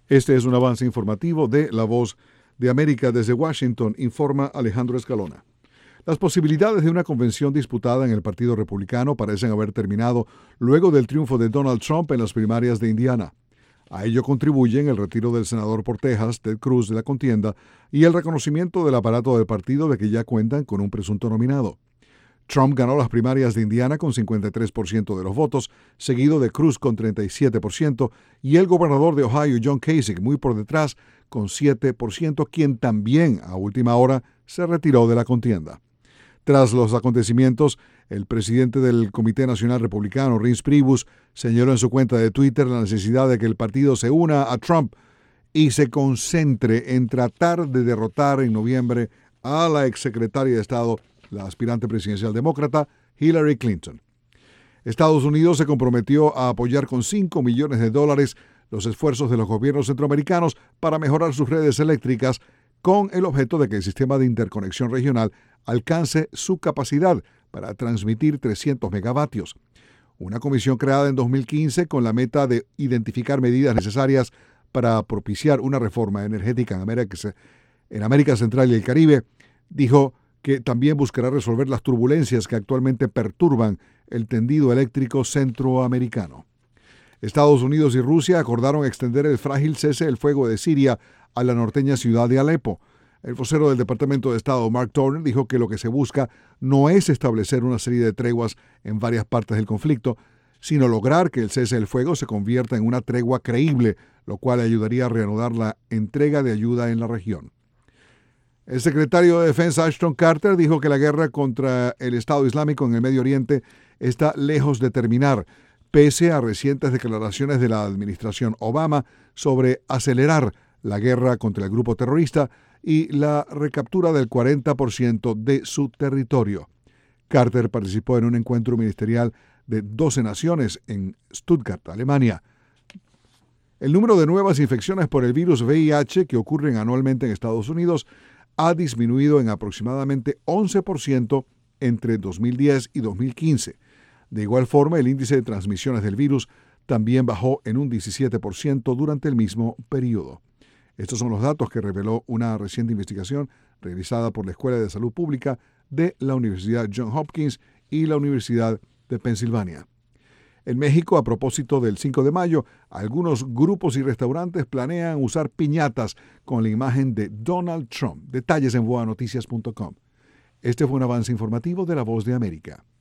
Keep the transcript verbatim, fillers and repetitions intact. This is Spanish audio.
Este es un avance informativo de La Voz de América. Desde Washington, informa Alejandro Escalona. Las posibilidades de una convención disputada en el Partido Republicano parecen haber terminado luego del triunfo de Donald Trump en las primarias de Indiana. A ello contribuyen el retiro del senador por Texas, Ted Cruz, de la contienda y el reconocimiento del aparato del partido de que ya cuentan con un presunto nominado. Trump ganó las primarias de Indiana con cincuenta y tres por ciento de los votos, seguido de Cruz con treinta y siete por ciento y el gobernador de Ohio, John Kasich, muy por detrás con siete por ciento, quien también a última hora se retiró de la contienda. Tras los acontecimientos, el presidente del Comité Nacional Republicano, Reince Priebus, señaló en su cuenta de Twitter la necesidad de que el partido se una a Trump y se concentre en tratar de derrotar en noviembre a la exsecretaria de Estado, la aspirante presidencial demócrata, Hillary Clinton. Estados Unidos se comprometió a apoyar con cinco millones de dólares los esfuerzos de los gobiernos centroamericanos para mejorar sus redes eléctricas con el objeto de que el sistema de interconexión regional alcance su capacidad para transmitir trescientos megavatios. Una comisión creada en dos mil quince con la meta de identificar medidas necesarias para propiciar una reforma energética en América, en América Central y el Caribe, dijo que también buscará resolver las turbulencias que actualmente perturban el tendido eléctrico centroamericano. Estados Unidos y Rusia acordaron extender el frágil cese del fuego de Siria a la norteña ciudad de Alepo. El vocero del Departamento de Estado, Mark Turner, dijo que lo que se busca no es establecer una serie de treguas en varias partes del conflicto, sino lograr que el cese del fuego se convierta en una tregua creíble, lo cual ayudaría a reanudar la entrega de ayuda en la región. El secretario de Defensa Ashton Carter dijo que la guerra contra el Estado Islámico en el Medio Oriente está lejos de terminar, pese a recientes declaraciones de la administración Obama sobre acelerar la guerra contra el grupo terrorista y la recaptura del cuarenta por ciento de su territorio. Carter participó en un encuentro ministerial de doce naciones en Stuttgart, Alemania. El número de nuevas infecciones por el virus V I H que ocurren anualmente en Estados Unidos ha disminuido en aproximadamente once por ciento entre dos mil diez y dos mil quince. De igual forma, el índice de transmisiones del virus también bajó en un diecisiete por ciento durante el mismo periodo. Estos son los datos que reveló una reciente investigación realizada por la Escuela de Salud Pública de la Universidad Johns Hopkins y la Universidad de Pensilvania. En México, a propósito del cinco de mayo, algunos grupos y restaurantes planean usar piñatas con la imagen de Donald Trump. Detalles en boa noticias punto com. Este fue un avance informativo de La Voz de América.